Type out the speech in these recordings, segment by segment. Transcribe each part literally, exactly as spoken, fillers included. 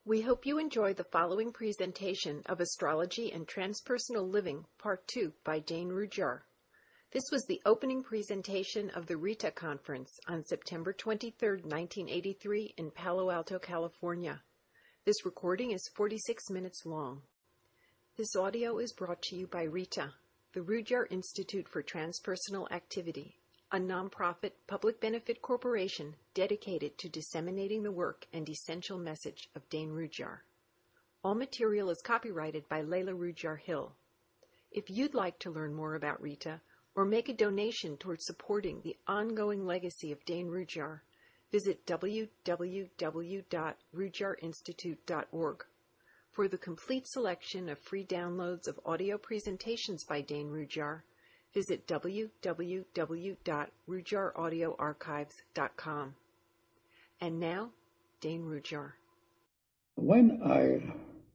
We hope you enjoy the following presentation of Astrology and Transpersonal Living, Part two by Dane Rudhyar. This was the opening presentation of the Rita Conference on September twenty-third, nineteen eighty-three in Palo Alto, California. This recording is forty-six minutes long. This audio is brought to you by Rita, the Rudhyar Institute for Transpersonal Activity, a nonprofit public benefit corporation dedicated to disseminating the work and essential message of Dane Rudhyar. All material is copyrighted by Layla Rudhyar Hill. If you'd like to learn more about Rita or make a donation towards supporting the ongoing legacy of Dane Rudhyar, visit w w w dot rudhyar institute dot org. For the complete selection of free downloads of audio presentations by Dane Rudhyar, visit w w w dot rudhyar audio archives dot com. And now, Dane Rudhyar. When I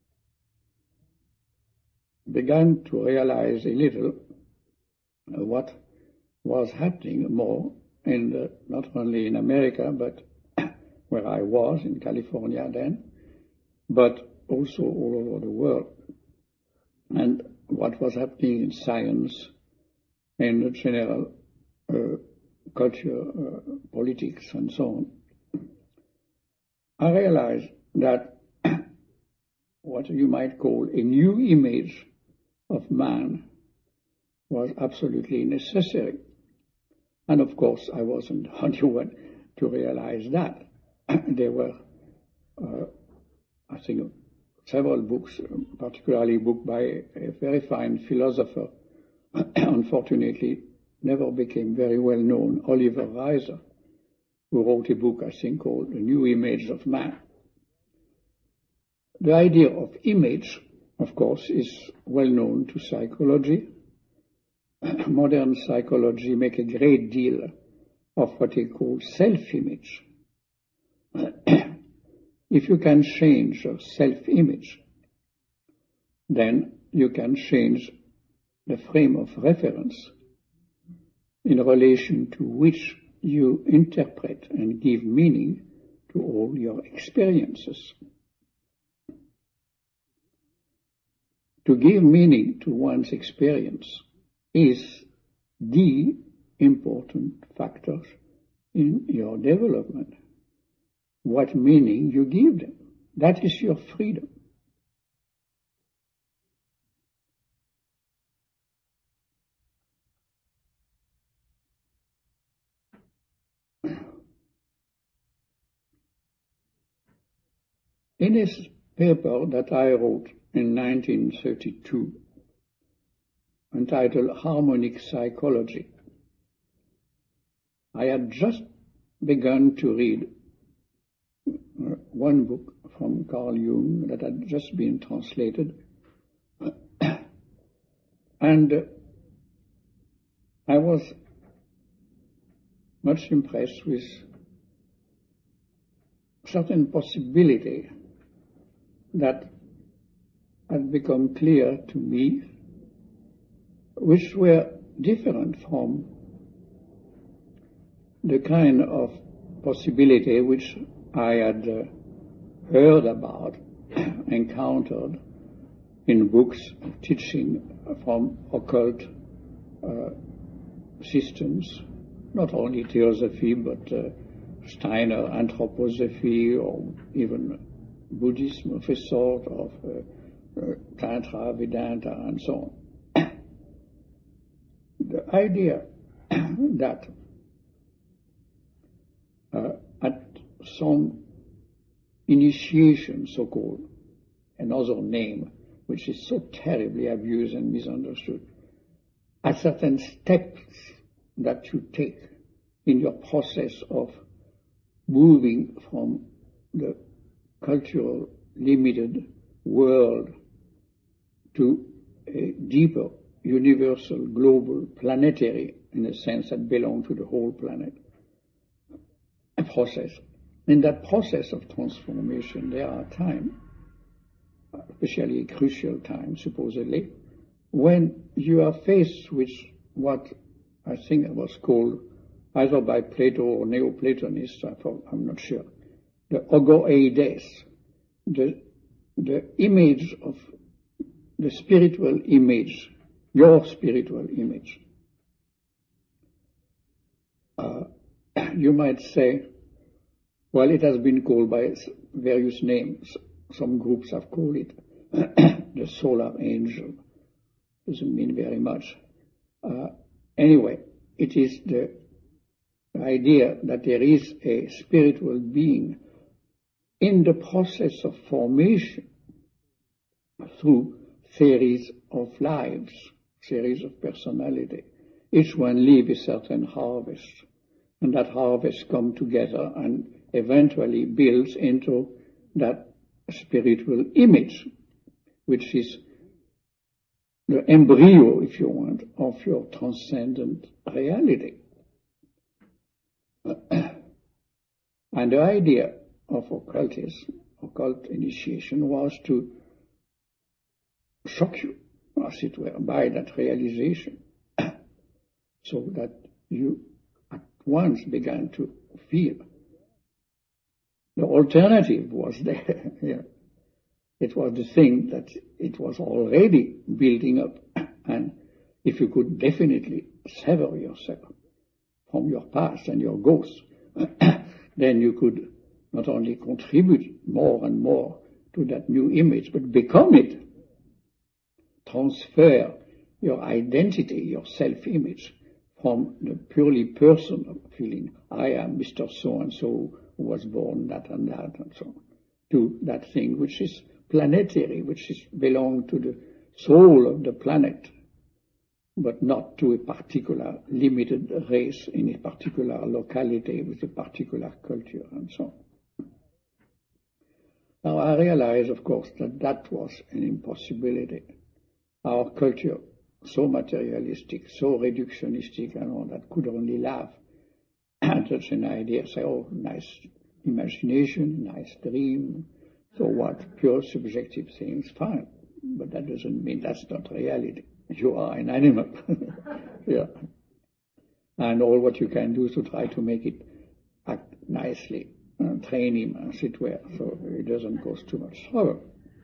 began to realize a little what was happening more, in the, not only in America, but where I was, in California then, but also all over the world, and what was happening in science, in the general uh, culture, uh, politics, and so on, I realized that what you might call a new image of man was absolutely necessary. And of course, I wasn't the only one to realize that. There were, uh, I think, several books, particularly a book by a very fine philosopher, unfortunately never became very well known, Oliver Reiser, who wrote a book, I think, called The New Image of Man. The idea of image, of course, is well known to psychology. Modern psychology makes a great deal of what they call self-image. If you can change your self-image, then you can change the frame of reference in relation to which you interpret and give meaning to all your experiences. To give meaning to one's experience is the important factor in your development. What meaning you give them. That is your freedom. In this paper that I wrote in nineteen thirty-two, entitled Harmonic Psychology, I had just begun to read one book from Carl Jung that had just been translated, and I was much impressed with certain possibility that had become clear to me, which were different from the kind of possibility which I had uh, heard about, encountered in books teaching from occult uh, systems, not only theosophy, but uh, Steiner anthroposophy, or even Buddhism of a sort, of uh, uh, Tantra, Vedanta, and so on. The idea that uh, at some initiation, so-called, another name, which is so terribly abused and misunderstood, at certain steps that you take in your process of moving from the cultural, limited world to a deeper, universal, global, planetary, in a sense that belong to the whole planet, a process. In that process of transformation, there are times, especially a crucial time, supposedly, when you are faced with what I think was called, either by Plato or Neoplatonists, I'm not sure, the ogoeides, the, the image of the spiritual image, your spiritual image. Uh, you might say, well, it has been called by various names. Some groups have called it the solar angel. Doesn't mean very much. Uh, anyway, it is the idea that there is a spiritual being in the process of formation through series of lives, series of personality. Each one leaves a certain harvest, and that harvest comes together and eventually builds into that spiritual image, which is the embryo, if you want, of your transcendent reality. And the idea of occultism, occult initiation, was to shock you, as it were, by that realization, so that you at once began to feel the alternative was there. Yeah. It was the thing that it was already building up, and if you could definitely sever yourself from your past and your ghosts, then you could not only contribute more and more to that new image, but become it. Transfer your identity, your self-image, from the purely personal feeling, I am Mister So-and-so who was born that and that and so on, to that thing which is planetary, which is belong to the soul of the planet, but not to a particular limited race in a particular locality with a particular culture and so on. Now I realize, of course, that that was an impossibility. Our culture, so materialistic, so reductionistic and all that, could only laugh at such an idea, say, oh, nice imagination, nice dream, so what, pure subjective things, fine. But that doesn't mean that's not reality. You are an animal. Yeah. And all what you can do is to try to make it act nicely, and train him, as it were, so it doesn't cause too much trouble.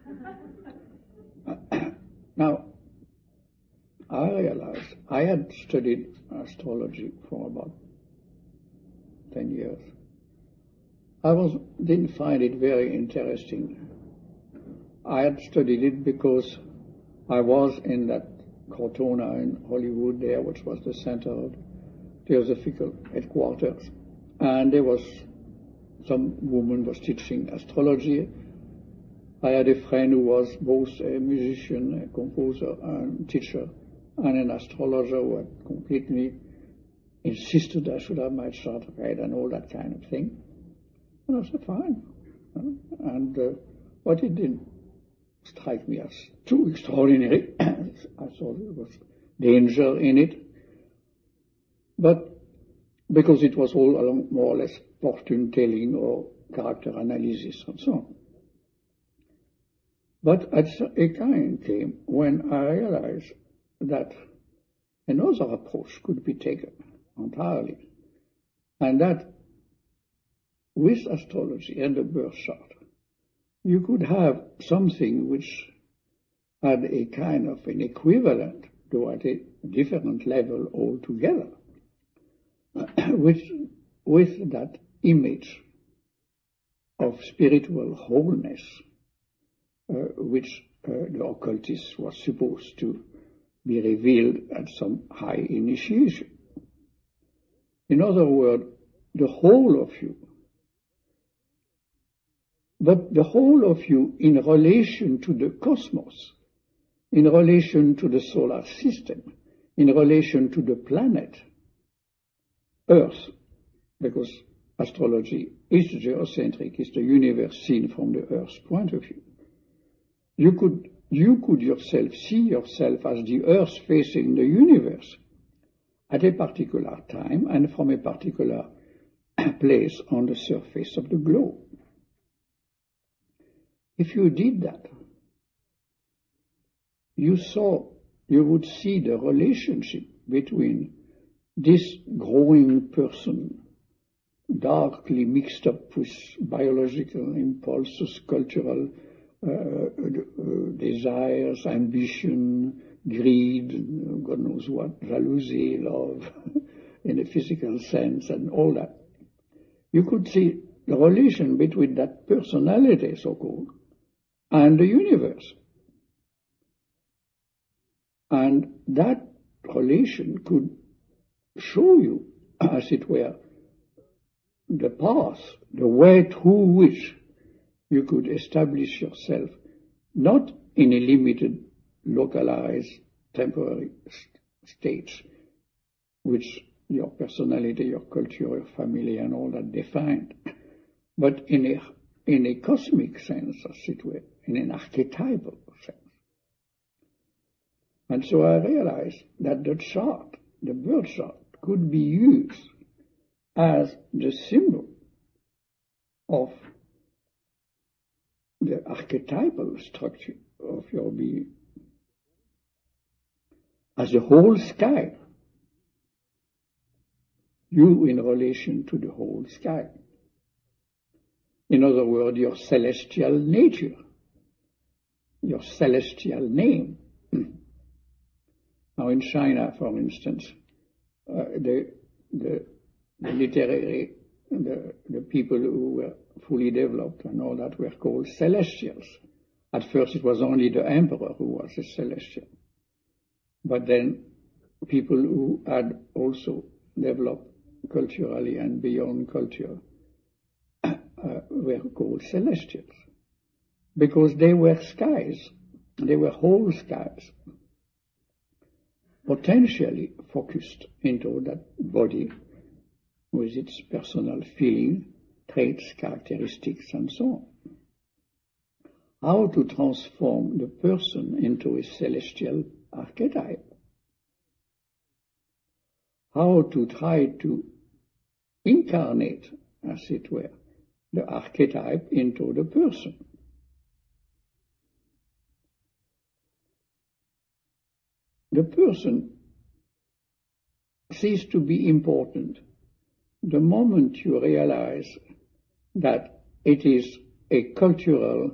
Now, I realized I had studied astrology for about ten years. I was, didn't find it very interesting. I had studied it because I was in that Cortona in Hollywood there, which was the center of Theosophical headquarters. And there was some woman was teaching astrology. I had a friend who was both a musician, a composer, and teacher, and an astrologer who had completely insisted I should have my chart read and all that kind of thing. And I said, fine. And uh, what it didn't strike me as too extraordinary. I thought there was danger in it. But because it was all along more or less fortune-telling or character analysis and so on. But a time came when I realized that another approach could be taken entirely, and that with astrology and the birth chart, you could have something which had a kind of an equivalent, though at a different level altogether, which with that image of spiritual wholeness, uh, which uh, the occultist was supposed to be revealed at some high initiation. In other words, the whole of you, but the whole of you in relation to the cosmos, in relation to the solar system, in relation to the planet, Earth, because astrology is geocentric, is the universe seen from the Earth's point of view. You could, you could yourself see yourself as the Earth facing the universe at a particular time and from a particular place on the surface of the globe. If you did that, you saw, you would see the relationship between this growing person darkly mixed up with biological impulses, cultural uh, uh, desires, ambition, greed, God knows what, jealousy, love, in a physical sense, and all that. You could see the relation between that personality, so-called, and the universe. And that relation could show you, as it were, the path, the way through which you could establish yourself, not in a limited, localized, temporary st- states, which your personality, your culture, your family, and all that defined, but in a in a cosmic sense, as it were, in an archetypal sense. And so I realized that the chart, the birth chart, could be used as the symbol of the archetypal structure of your being, as the whole sky, you in relation to the whole sky. In other words, your celestial nature, your celestial name. Now in China, for instance, uh, the, the, the literary, the, the people who were fully developed and all that were called celestials. At first it was only the emperor who was a celestial. But then people who had also developed culturally and beyond culture uh, were called celestials. Because they were skies, they were whole skies, potentially focused into that body with its personal feeling, traits, characteristics, and so on. How to transform the person into a celestial archetype. How to try to incarnate, as it were, the archetype into the person. The person ceases to be important the moment you realize that it is a cultural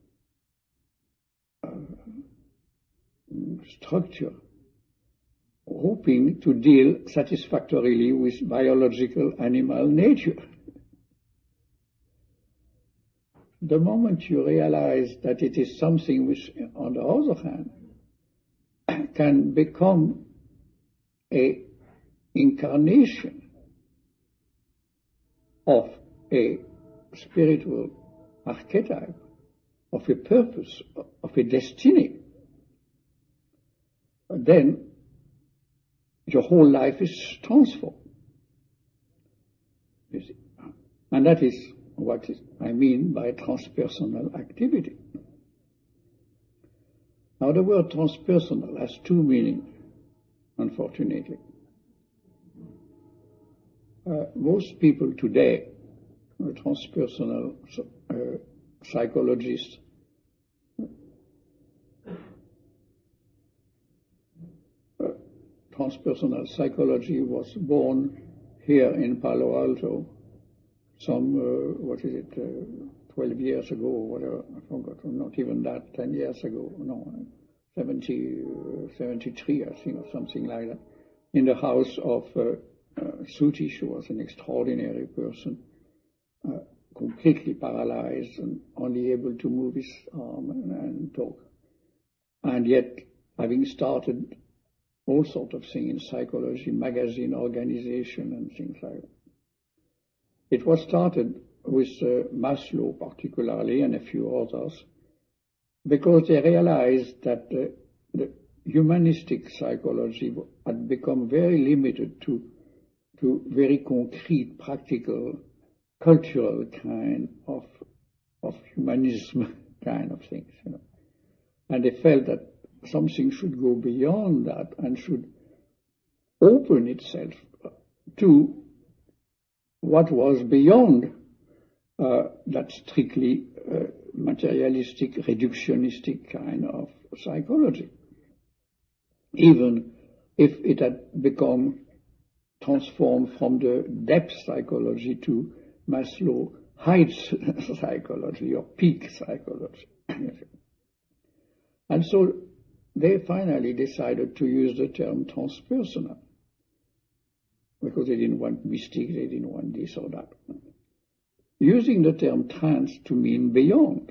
uh, structure hoping to deal satisfactorily with biological animal nature. The moment you realize that it is something which, on the other hand, can become a incarnation of a spiritual archetype, of a purpose, of a destiny, then your whole life is transformed. You see? And that is what I mean by transpersonal activity. Now the word transpersonal has two meanings, unfortunately. Uh, most people today, uh, transpersonal uh, psychologists, uh, transpersonal psychology was born here in Palo Alto some, uh, what is it, uh, twelve years ago or whatever, I forgot, not even that, ten years ago, no, seventy, uh, seventy-three, I think, or something like that, in the house of uh, uh, Sutish, who was an extraordinary person, uh, completely paralyzed and only able to move his arm and, and talk. And yet, having started all sorts of things in psychology, magazine organization and things like that. It was started with uh, Maslow particularly and a few others because they realized that uh, the humanistic psychology had become very limited to, to very concrete, practical, cultural kind of, of humanism kind of things, you know. And they felt that something should go beyond that and should open itself to what was beyond uh, that strictly uh, materialistic, reductionistic kind of psychology, even if it had become transformed from the depth psychology to Maslow heights psychology or peak psychology. And so they finally decided to use the term transpersonal because they didn't want mystic, they didn't want this or that. Using the term trans to mean beyond.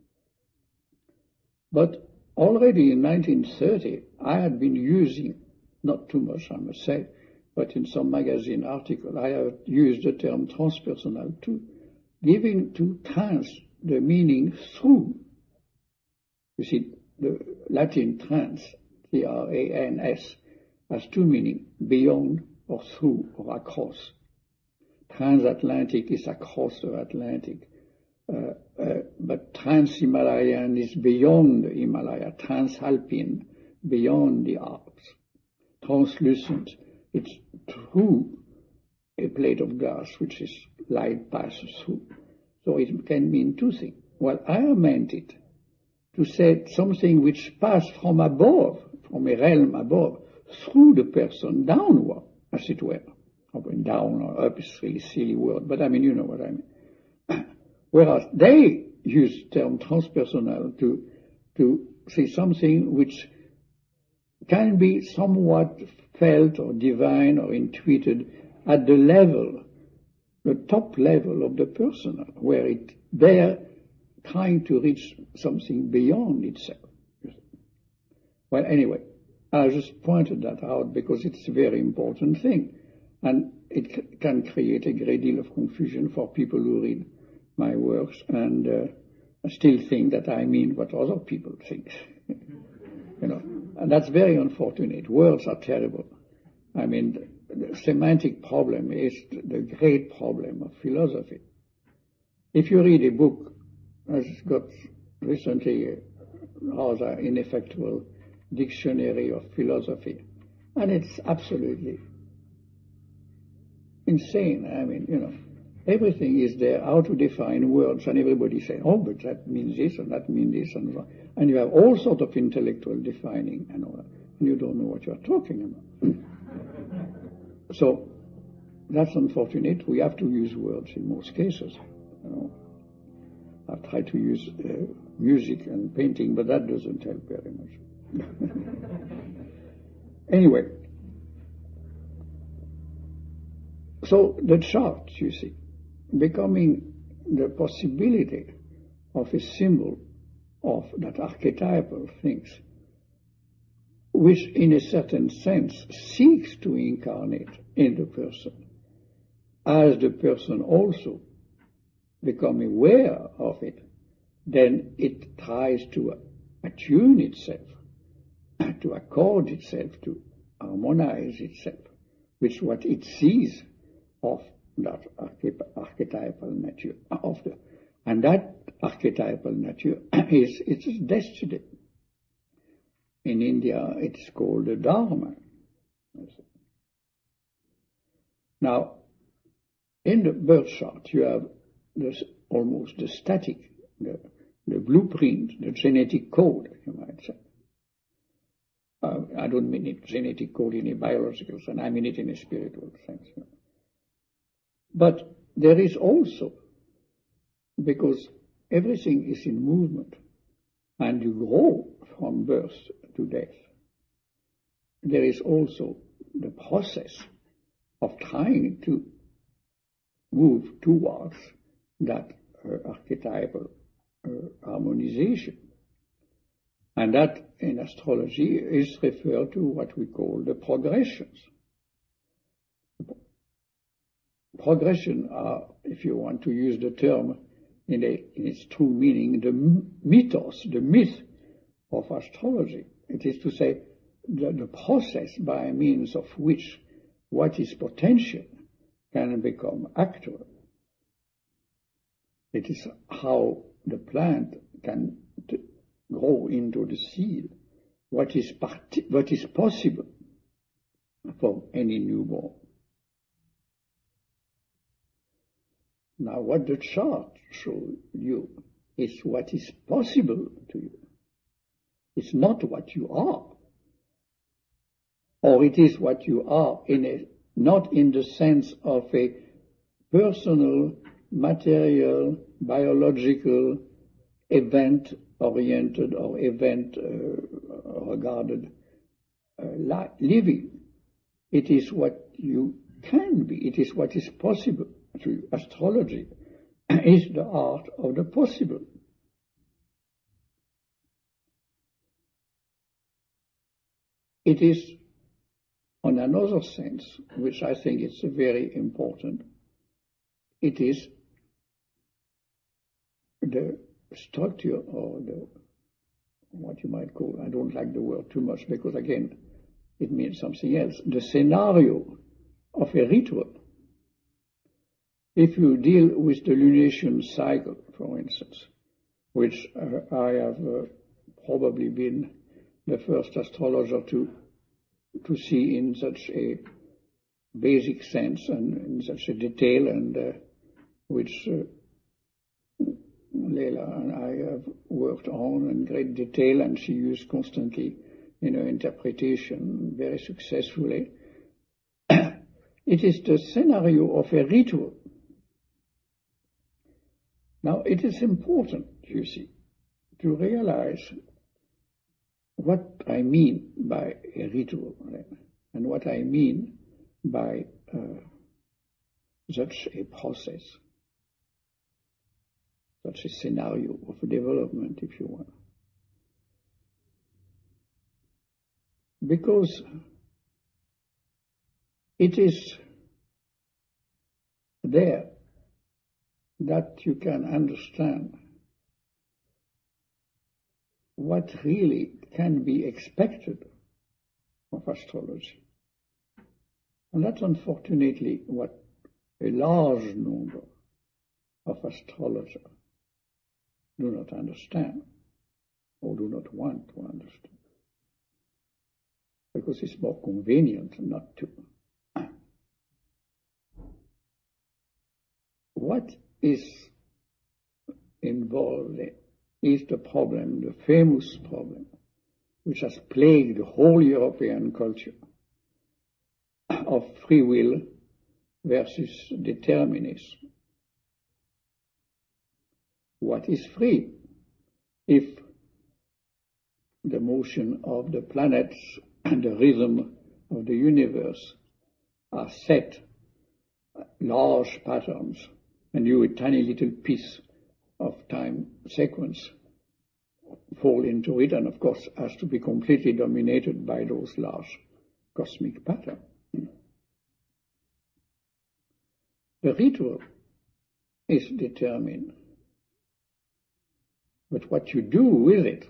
But already in nineteen thirty, I had been using, not too much I must say, but in some magazine article, I have used the term transpersonal to giving to trans the meaning through. You see, the Latin trans, T R A N S, has two meanings, beyond or through or across. Transatlantic is across the Atlantic. Uh, uh, but Trans-Himalayan is beyond the Himalaya. Transalpine, beyond the Alps. Translucent, it's through a plate of glass, which is light passes through. So it can mean two things. Well, I meant it to say something which passed from above, from a realm above, through the person downward, as it were. Up and down or up is a really silly word, but I mean, you know what I mean. Whereas they use the term transpersonal to, to say something which can be somewhat felt or divine or intuited at the level, the top level of the personal, where it, they're trying to reach something beyond itself. Well, anyway, I just pointed that out because it's a very important thing. And it c- can create a great deal of confusion for people who read my works and uh, still think that I mean what other people think. You know, and that's very unfortunate. Words are terrible. I mean, the, the semantic problem is the great problem of philosophy. If you read a book, as got recently a rather ineffectual dictionary of philosophy, and it's absolutely insane. I mean, you know, everything is there, how to define words, and everybody says, oh, but that means this, and that means this, and so on. And you have all sorts of intellectual defining, and all that, and you don't know what you're talking about. So, that's unfortunate. We have to use words in most cases. You know, I've tried to use uh, music and painting, but that doesn't help very much. Anyway, so the chart, you see, becoming the possibility of a symbol of that archetypal things, which in a certain sense seeks to incarnate in the person, as the person also become aware of it, then it tries to attune itself, to accord itself, to harmonize itself with what it sees of that archetypal nature, of the, and that archetypal nature is its destiny. In India, it's called the Dharma. Now, in the birth chart, you have this, almost the static, the, the blueprint, the genetic code, you might say. Uh, I don't mean it genetic code in a biological sense, I mean it in a spiritual sense. You know. But there is also, because everything is in movement, and you grow from birth to death, there is also the process of trying to move towards that uh, archetypal uh, harmonization. And that in astrology is referred to what we call the progressions. Progression are, if you want to use the term in, a, in its true meaning, the mythos, the myth of astrology. It is to say the, the process by means of which what is potential can become actual. It is how the plant can t- grow into the seed, what is, part- what is possible for any newborn. Now, what the chart shows you is what is possible to you. It's not what you are. Or it is what you are in a not in the sense of a personal, material, biological, event-oriented or event-regarded uh, uh, living. It is what you can be. It is what is possible. To astrology is the art of the possible. It is, on another sense, which I think is very important, it is the structure or the, what you might call, I don't like the word too much because again, it means something else, the scenario of a ritual. If you deal with the lunation cycle, for instance, which uh, I have uh, probably been the first astrologer to to see in such a basic sense and in such a detail, and uh, which uh, Leila and I have worked on in great detail, and she used constantly in her interpretation very successfully. It is the scenario of a ritual. Now, it is important, you see, to realize what I mean by a ritual and what I mean by uh, such a process, such a scenario of development, if you want. Because it is there that you can understand what really can be expected of astrology. And that's unfortunately what a large number of astrologers do not understand or do not want to understand, because it's more convenient not to. What is involved is the problem, the famous problem, which has plagued the whole European culture, of free will versus determinism. What is free? If the motion of the planets and the rhythm of the universe are set, large patterns, and you, a tiny little piece of time sequence, fall into it, and of course has to be completely dominated by those large cosmic patterns. The ritual is determined, but what you do with it,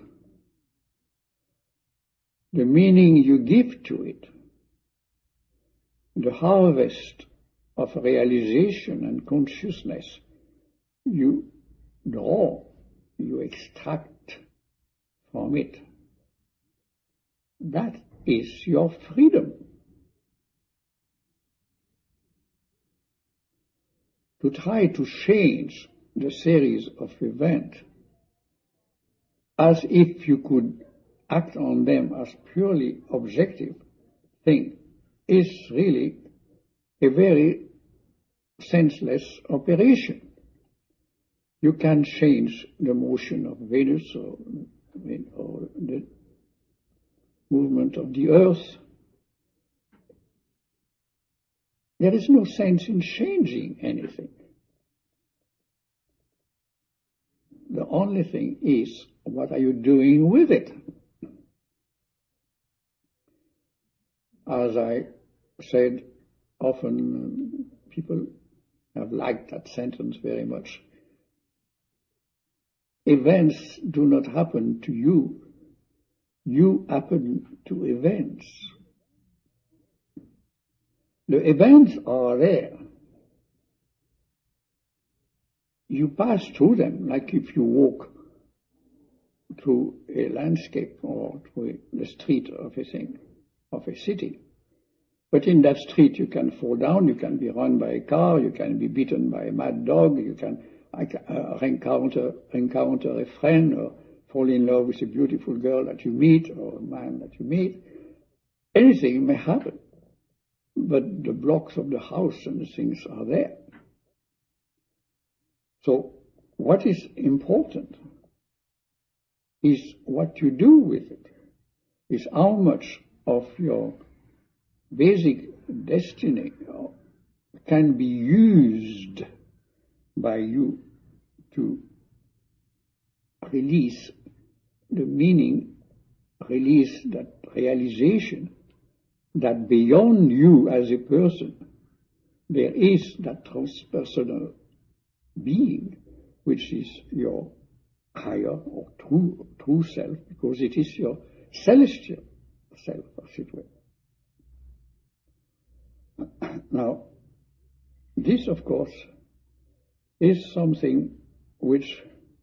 the meaning you give to it, the harvest of realization and consciousness you draw, you extract from it, that is your freedom. To try to change the series of events as if you could act on them as purely objective thing is really a very senseless operation. You can change the motion of Venus or, or the movement of the Earth. There is no sense in changing anything. The only thing is, what are you doing with it? As I said, often people have liked that sentence very much. Events do not happen to you. You happen to events. The events are there. You pass through them, like if you walk through a landscape or through the street of a thing, of a city. But in that street you can fall down, you can be run by a car, you can be bitten by a mad dog, you can uh, encounter, encounter a friend or fall in love with a beautiful girl that you meet or a man that you meet. Anything may happen. but the blocks of the house and the things are there. So what is important is what you do with it, is how much of your basic destiny can be used by you to release the meaning, release that realization that beyond you as a person, there is that transpersonal being, which is your higher or true, true self, because it is your celestial self, as it were. Now, this, of course, is something which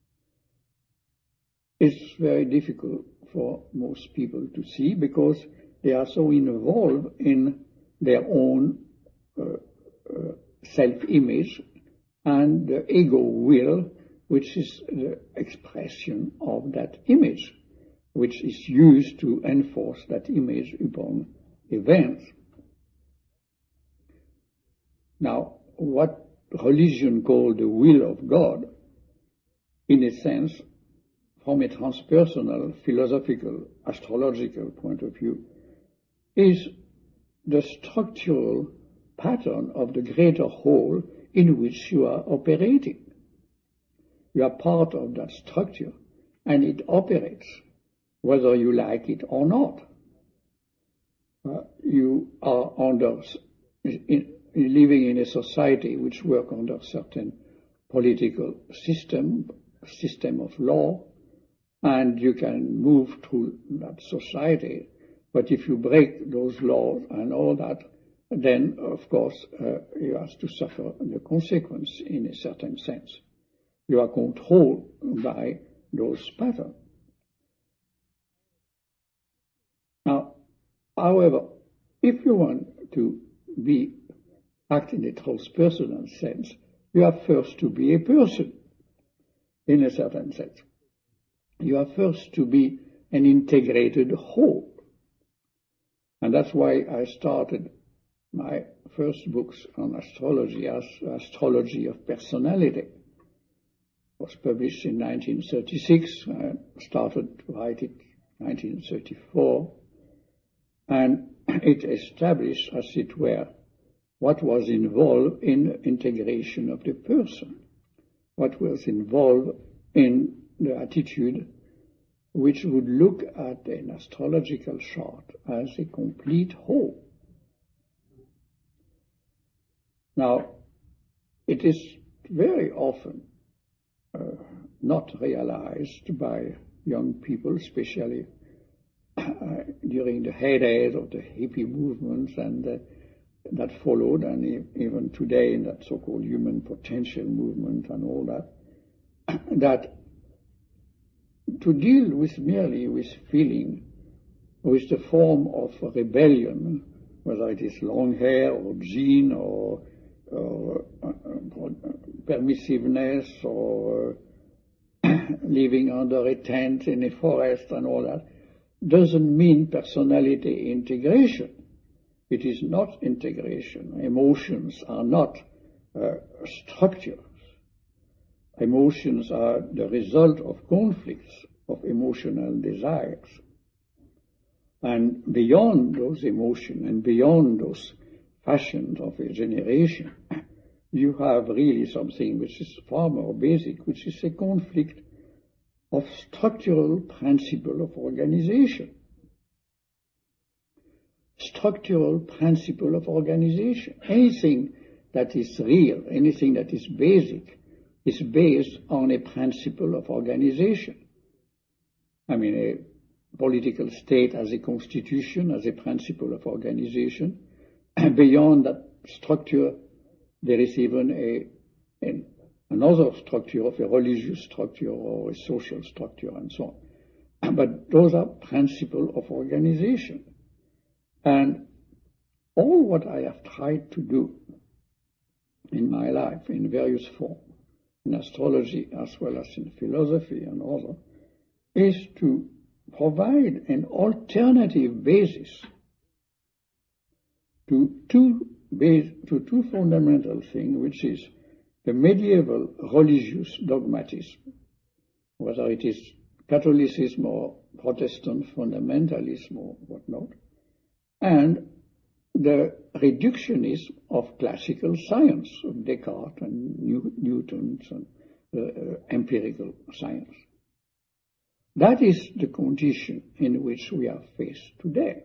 is very difficult for most people to see, because they are so involved in their own uh, uh, self-image and the ego will, which is the expression of that image, which is used to enforce that image upon events. Now, what religion called the will of God, in a sense, from a transpersonal, philosophical, astrological point of view, is the structural pattern of the greater whole in which you are operating. You are part of that structure, and it operates, whether you like it or not. Uh, you are under, in, living in a society which works under a certain political system, system of law, and you can move through that society. But if you break those laws and all that, then, of course, uh, you have to suffer the consequence in a certain sense. You are controlled by those patterns. Now, however, if you want to be act in a transpersonal sense, you have first to be a person, in a certain sense. You have first to be an integrated whole. And that's why I started my first books on astrology as Astrology of Personality. It was published in nineteen thirty-six. I started to write it in nineteen thirty-four. And it established, as it were, what was involved in the integration of the person, what was involved in the attitude which would look at an astrological chart as a complete whole. Now, it is very often uh, not realized by young people, especially uh, during the heydays of the hippie movements and uh, that followed, and even today in that so-called human potential movement and all that, that to deal with merely with feeling, with the form of rebellion, whether it is long hair or gene or, or uh, permissiveness or uh, living under a tent in a forest and all that, doesn't mean personality integration. It is not integration. Emotions are not uh, structures. Emotions are the result of conflicts of emotional desires. And beyond those emotions and beyond those fashions of a generation, you have really something which is far more basic, which is a conflict of structural principle of organization. Structural principle of organization. Anything that is real, anything that is basic, is based on a principle of organization. I mean, a political state as a constitution, as a principle of organization. And beyond that structure, there is even a, an, another structure of a religious structure or a social structure and so on. But those are principles of organization. And all what I have tried to do in my life in various forms, in astrology as well as in philosophy and other, is to provide an alternative basis to two, base, to two fundamental things, which is the medieval religious dogmatism, whether it is Catholicism or Protestant fundamentalism or whatnot, and the reductionism of classical science, of Descartes and Newton and uh, uh, empirical science. That is the condition in which we are faced today.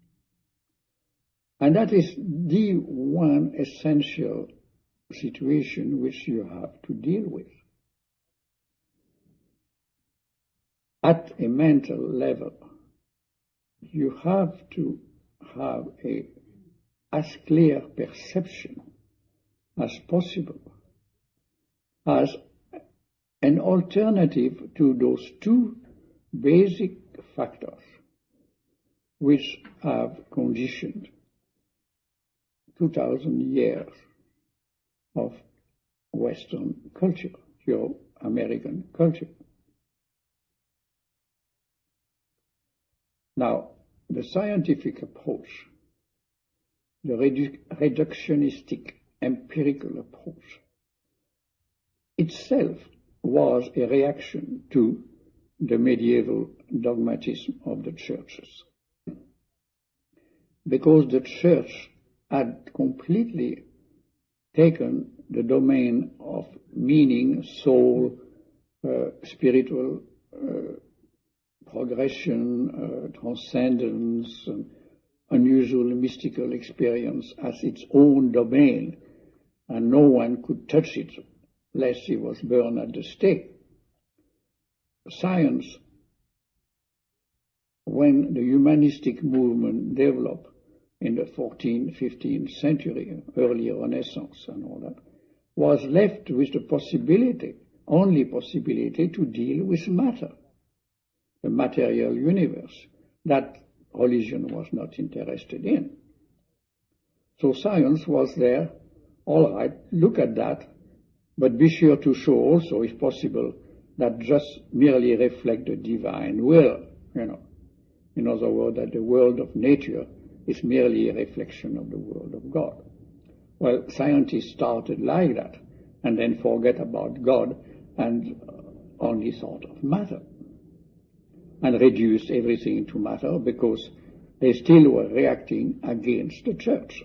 And that is the one essential situation which you have to deal with. At a mental level, you have to have a as clear perception as possible as an alternative to those two basic factors which have conditioned two thousand years of Western culture, your American culture. Now, the scientific approach, the redu reductionistic empirical approach, itself was a reaction to the medieval dogmatism of the churches. Because the church had completely taken the domain of meaning, soul, uh, spiritual uh, progression, uh, transcendence, and unusual mystical experience as its own domain, and no one could touch it lest he was burned at the stake. Science, when the humanistic movement developed in the fourteenth, fifteenth century, early Renaissance and all that, was left with the possibility, only possibility, to deal with matter, the material universe, that religion was not interested in. So science was there, all right, look at that, but be sure to show also, if possible, that just merely reflect the divine will, you know. In other words, that the world of nature is merely a reflection of the world of God. Well, scientists started like that, and then forget about God and only thought of matter, and reduced everything to matter because they still were reacting against the church.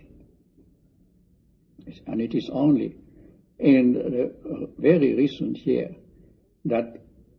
And it is only in the very recent year that,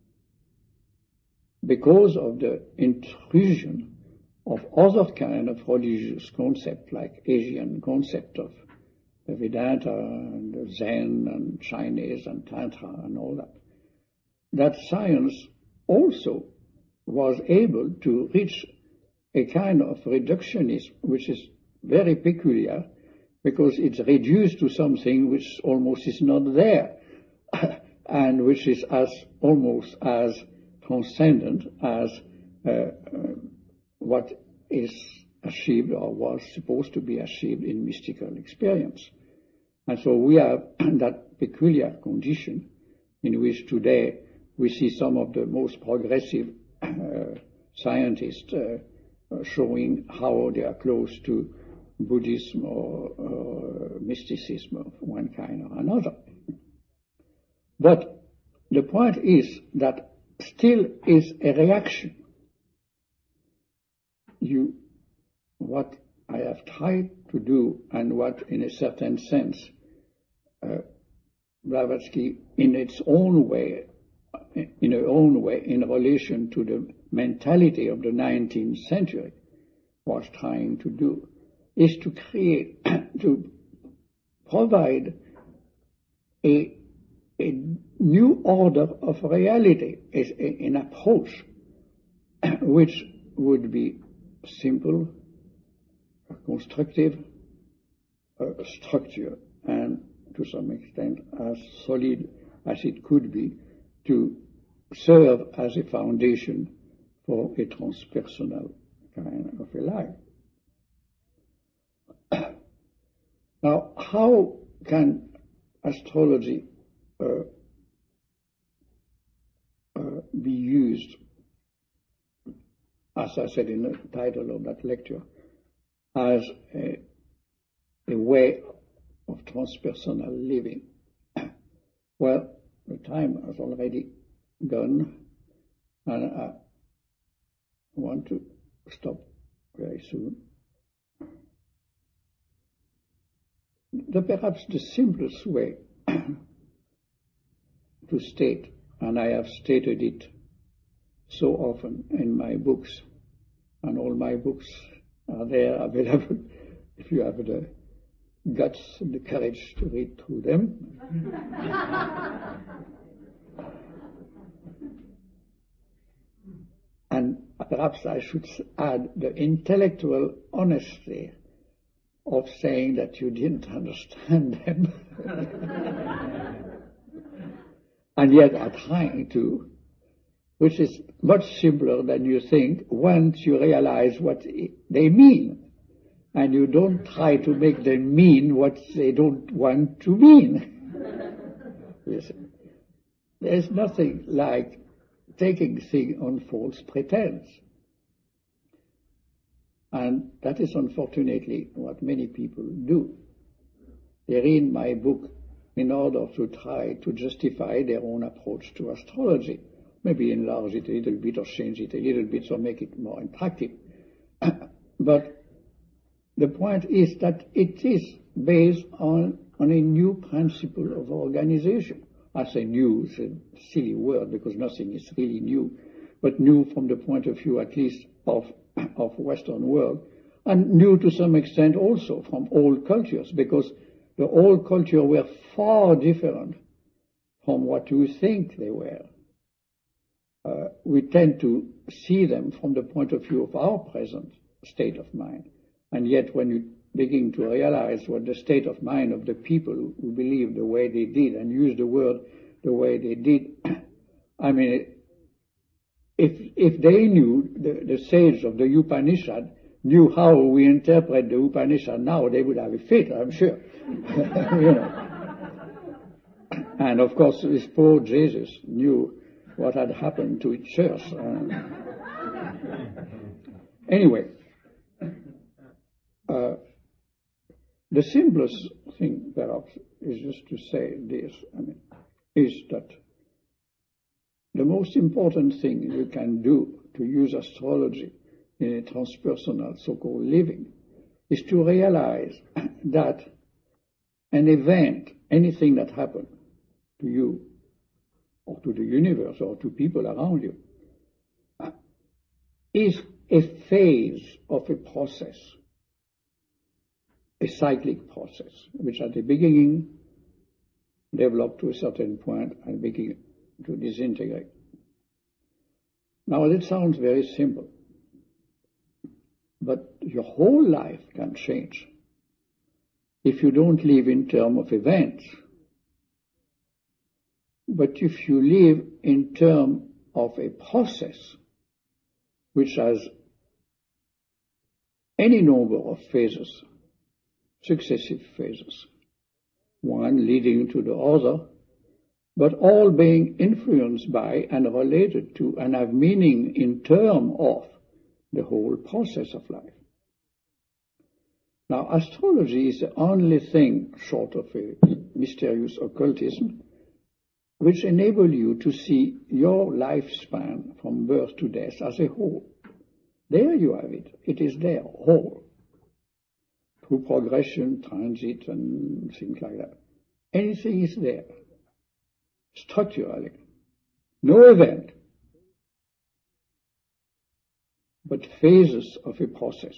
because of the intrusion of other kind of religious concept, like Asian concept of the Vedanta and the Zen and Chinese and Tantra and all that, that science also was able to reach a kind of reductionism which is very peculiar, because it's reduced to something which almost is not there and which is as almost as transcendent as uh, uh, what is achieved or was supposed to be achieved in mystical experience. And so we have that peculiar condition in which today we see some of the most progressive uh, scientists uh, showing how they are close to Buddhism or, or mysticism of one kind or another. But the point is that still is a reaction. You, what I have tried to do, and what in a certain sense uh, Blavatsky in its own way, in her own way, in relation to the mentality of the nineteenth century, was trying to do, is to create, to provide a, a new order of reality, is an approach which would be simple, constructive, uh, structure, and to some extent as solid as it could be, to serve as a foundation for a transpersonal kind of a life. Now, how can astrology uh, uh, be used, as I said in the title of that lecture, as a a way of transpersonal living. Well, the time has already gone, and I want to stop very soon. The, perhaps the simplest way to state, and I have stated it so often in my books, and all my books are there available if you have the guts and the courage to read through them. And perhaps I should add the intellectual honesty of saying that you didn't understand them and yet are trying to, which is much simpler than you think once you realize what they mean, and you don't try to make them mean what they don't want to mean. Listen, there's nothing like taking things on false pretense. And that is unfortunately what many people do. They read my book in order to try to justify their own approach to astrology. Maybe enlarge it a little bit or change it a little bit or make it more attractive. But the point is that it is based on, on a new principle of organization. I say new is a silly word because nothing is really new, but new from the point of view at least of of Western world, and new to some extent also from old cultures, because the old culture were far different from what you think they were. Uh, we tend to see them from the point of view of our present state of mind, and yet when you begin to realize what the state of mind of the people who, who believe the way they did and use the word the way they did, I mean, If, if they knew, the, the sage of the Upanishad knew how we interpret the Upanishad now, they would have a fit, I'm sure. You know. And of course, this poor Jesus knew what had happened to his church. Uh, anyway, uh, the simplest thing, perhaps, is just to say this, I mean, is that the most important thing you can do to use astrology in a transpersonal so-called living is to realize that an event, anything that happened to you or to the universe or to people around you, is a phase of a process, a cyclic process, which at the beginning developed to a certain point and begin to disintegrate. Now that sounds very simple, but your whole life can change if you don't live in terms of events, but if you live in terms of a process which has any number of phases, successive phases, one leading to the other, but all being influenced by and related to and have meaning in terms of the whole process of life. Now, astrology is the only thing, short of a mysterious occultism, which enable you to see your lifespan from birth to death as a whole. There you have it. It is there, whole. Through progression, transit, and things like that. Anything is there. Structurally. No event, but phases of a process.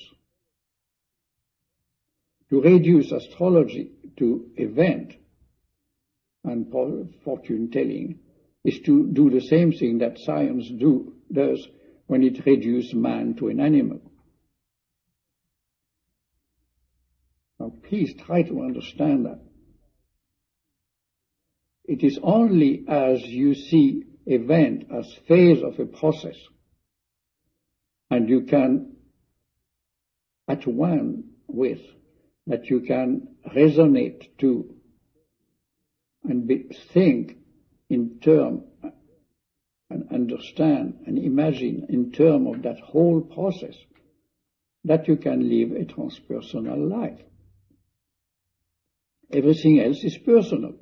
To reduce astrology to event and fortune telling is to do the same thing that science do, does when it reduces man to an animal. Now please try to understand that. It is only as you see event as phase of a process, and you can at one with, that you can resonate to and be, think in term and understand and imagine in term of that whole process, that you can live a transpersonal life. Everything else is personal.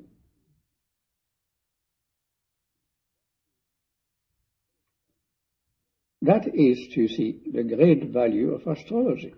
That is, you see, the great value of astrology.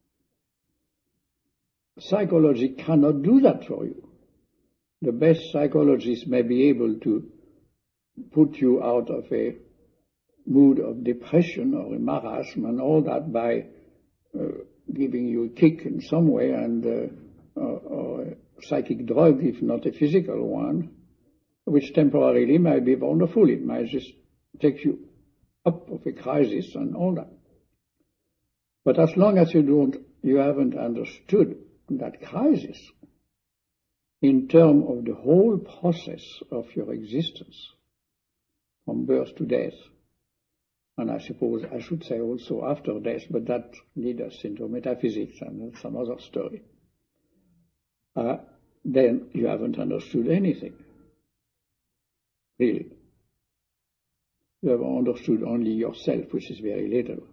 Psychology cannot do that for you. The best psychologists may be able to put you out of a mood of depression or a marasm and all that by uh, giving you a kick in some way and uh, or, or a psychic drug, if not a physical one, which temporarily might be wonderful. It might just take you up of a crisis and all that. But as long as you don't, you haven't understood that crisis in terms of the whole process of your existence, from birth to death, and I suppose I should say also after death, but that leads us into metaphysics and that's some other story, uh, then you haven't understood anything, really. You have understood only yourself, which is very little.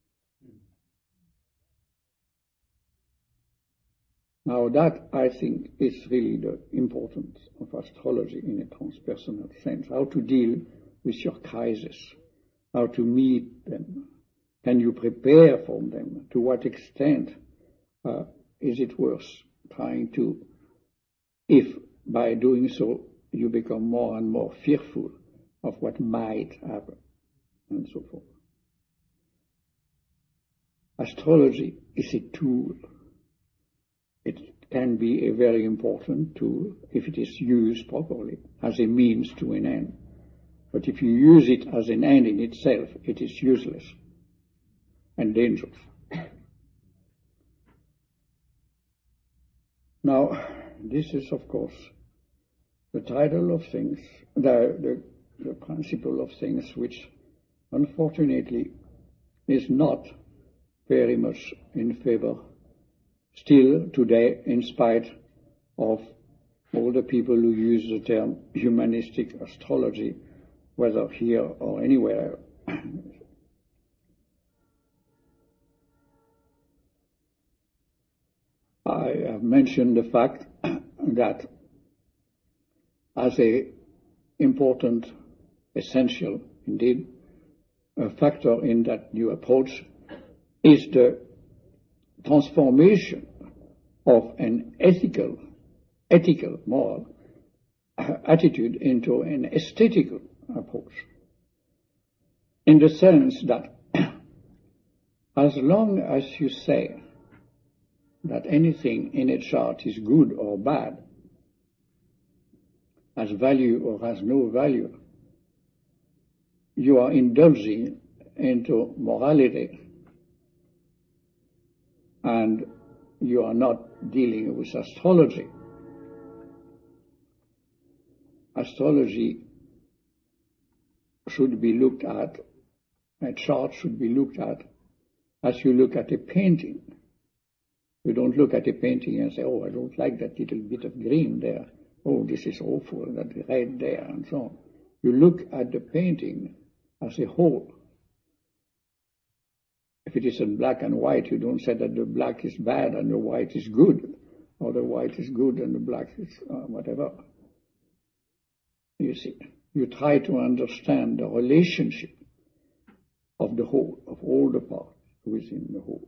Now that, I think, is really the importance of astrology in a transpersonal sense, how to deal with your crises, how to meet them. Can you prepare for them? To what extent uh, is it worth trying to, if by doing so you become more and more fearful of what might happen, and so forth. Astrology is a tool. It can be a very important tool if it is used properly as a means to an end. But if you use it as an end in itself, it is useless and dangerous. Now, this is, of course, the title of things, the, the, the principle of things which, unfortunately, is not very much in favor still today, in spite of all the people who use the term humanistic astrology, whether here or anywhere. I have mentioned the fact that as a important, essential, indeed, a factor in that new approach is the transformation of an ethical, ethical, moral attitude into an aesthetical approach. In the sense that as long as you say that anything in a chart is good or bad, has value or has no value, you are indulging into morality and you are not dealing with astrology. Astrology should be looked at, a chart should be looked at as you look at a painting. You don't look at a painting and say, oh, I don't like that little bit of green there. Oh, this is awful, that red there, and so on. You look at the painting as a whole. If it is in black and white, you don't say that the black is bad and the white is good, or the white is good and the black is uh, whatever. You see, you try to understand the relationship of the whole, of all the parts within the whole.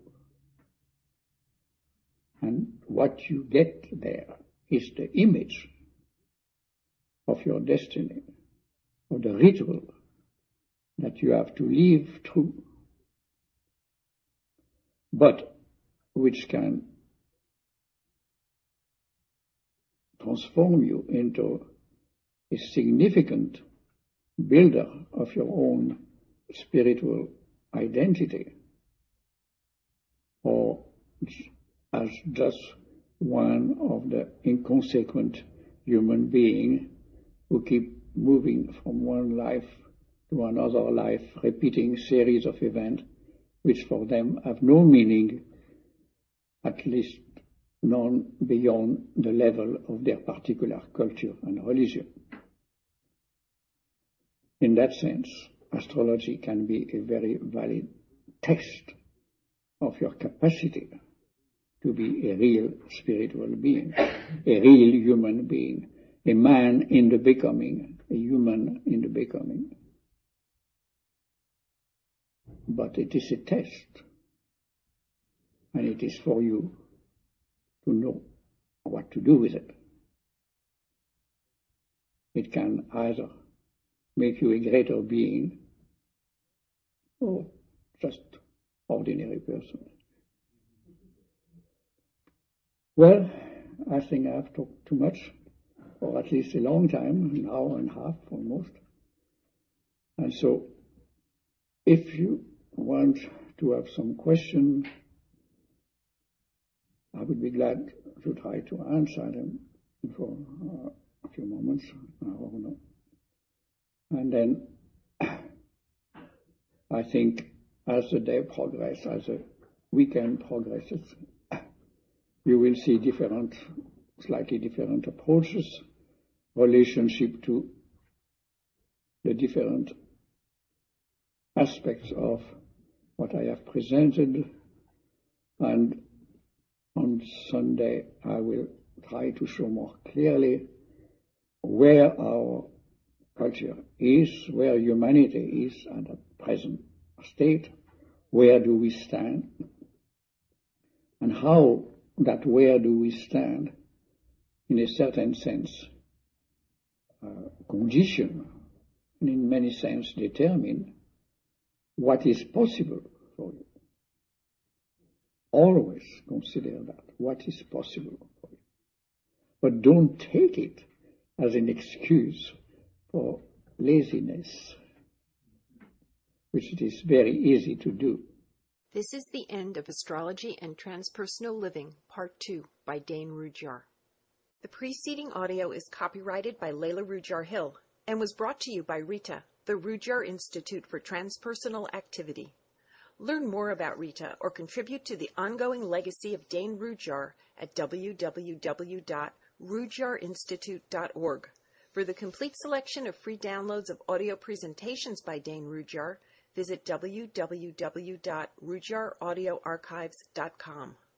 And what you get there is the image of your destiny, of the ritual that you have to live through, but which can transform you into a significant builder of your own spiritual identity, or as just one of the inconsequent human beings who keep moving from one life to another life, repeating series of events which for them have no meaning, at least none beyond the level of their particular culture and religion. In that sense, astrology can be a very valid test of your capacity to be a real spiritual being, a real human being, a man in the becoming, a human in the becoming. But it is a test, and it is for you to know what to do with it. It can either make you a greater being or just ordinary person. Well, I think I have talked too much, or at least a long time, an hour and a half almost. And so, if you want to have some question, I would be glad to try to answer them for uh, a few moments, I don't know. And then, I think as the day progresses, as the weekend progresses, you will see different, slightly different approaches, relationship to the different aspects of what I have presented. And on Sunday, I will try to show more clearly where our culture is, where humanity is at the present state, where do we stand, and how that where do we stand, in a certain sense, uh, condition, and in many sense determine what is possible for you. Always consider that, what is possible for you. But don't take it as an excuse for laziness, which it is very easy to do. This is the end of Astrology and Transpersonal Living, Part two, by Dane Rudhyar. The preceding audio is copyrighted by Layla Rudhyar Hill and was brought to you by RITA, the Rudhyar Institute for Transpersonal Activity. Learn more about RITA or contribute to the ongoing legacy of Dane Rudhyar at w w w dot rudhyar institute dot org. For the complete selection of free downloads of audio presentations by Dane Rudhyar, visit w w w dot rudhyar audio archives dot com.